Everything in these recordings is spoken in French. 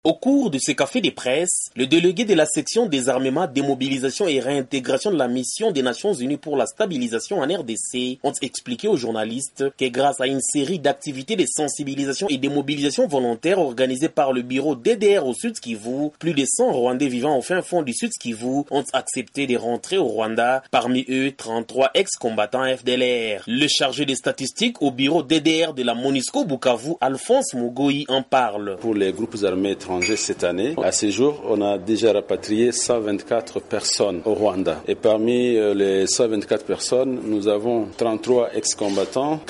Au cours de ce café des presses, le délégué de la section désarmement, démobilisation et réintégration de la mission des Nations Unies pour la stabilisation en RDC ont expliqué aux journalistes que grâce à une série d'activités de sensibilisation et de mobilisation volontaire organisées par le bureau DDR au Sud Kivu, plus de 100 Rwandais vivant au fin fond du Sud Kivu ont accepté de rentrer au Rwanda, parmi eux 33 ex-combattants FDLR. Le chargé des statistiques au bureau DDR de la MONUSCO Bukavu, Alphonse Mugoyi, en parle. Pour les groupes armés cette année. À ce jour, on a déjà rapatrié 124 personnes au Rwanda. Et parmi les 124 personnes, nous avons 33 ex-combattants,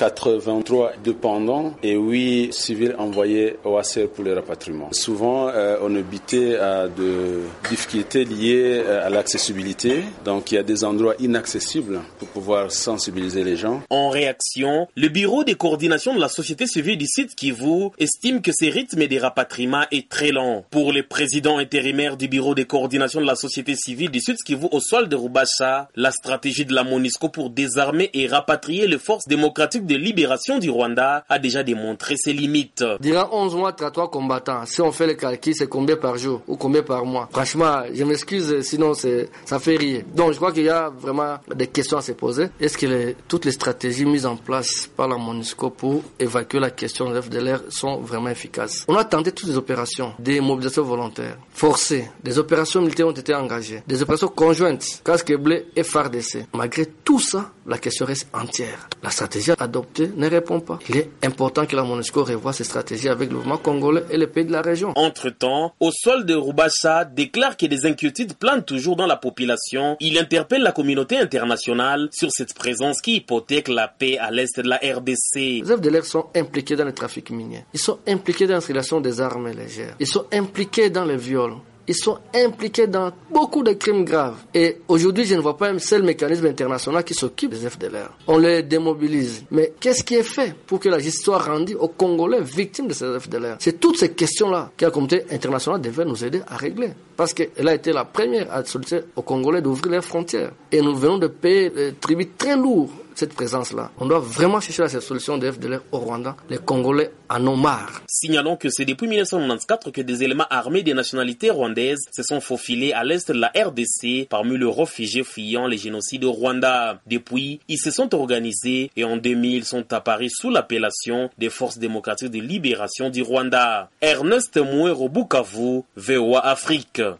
83 dépendants et 8 civils envoyés au HCR pour le rapatriement. Souvent, on habitait à de difficultés liées à l'accessibilité. Donc, il y a des endroits inaccessibles pour pouvoir sensibiliser les gens. En réaction, le bureau de coordination de la société civile du Sud Kivu estime que ce rythme des rapatriements est très lent. Pour le président intérimaire du bureau de coordination de la société civile du Sud Kivu, Oswald Rubasha, la stratégie de la MONUSCO pour désarmer et rapatrier les forces démocratiques de libération du Rwanda a déjà démontré ses limites. Durant 11 mois, 33 combattants, si on fait le calcul, c'est combien par jour ou combien par mois? Franchement, je m'excuse, sinon ça fait rire. Donc je crois qu'il y a vraiment des questions à se poser. Est-ce que toutes les stratégies mises en place par la MONUSCO pour évacuer la question de l'FDLR sont vraiment efficaces? On a tenté toutes les opérations, des mobilisations volontaires, forcées, des opérations militaires ont été engagées, des opérations conjointes, casque bleu et FARDC. Malgré tout ça, la question reste entière. La stratégie adoptée ne répond pas. Il est important que la MONUSCO revoie ses stratégies avec le mouvement congolais et les pays de la région. Entre-temps, Oswald Rubasha déclare que des inquiétudes planent toujours dans la population. Il interpelle la communauté internationale sur cette présence qui hypothèque la paix à l'est de la RDC. Les FDLR sont impliqués dans le trafic minier. Ils sont impliqués dans l'installation des armes légères. Ils sont impliqués dans les viols. Ils sont impliqués dans beaucoup de crimes graves. Et aujourd'hui, je ne vois pas un seul mécanisme international qui s'occupe des FDLR. On les démobilise. Mais qu'est-ce qui est fait pour que la justice soit rendue aux Congolais victimes de ces FDLR? C'est toutes ces questions-là que la communauté internationale devait nous aider à régler. Parce qu'elle a été la première à solliciter aux Congolais d'ouvrir leurs frontières. Et nous venons de payer des tributs très lourds. Cette présence-là. On doit vraiment chercher cette solution de FDLR au Rwanda. Les Congolais en ont marre. Signalons que c'est depuis 1994 que des éléments armés des nationalités rwandaises se sont faufilés à l'est de la RDC parmi les réfugiés fuyant les génocides au Rwanda. Depuis, ils se sont organisés et en 2000 sont apparus sous l'appellation des Forces démocratiques de libération du Rwanda. Ernest Mouero, Bukavu, VOA Afrique.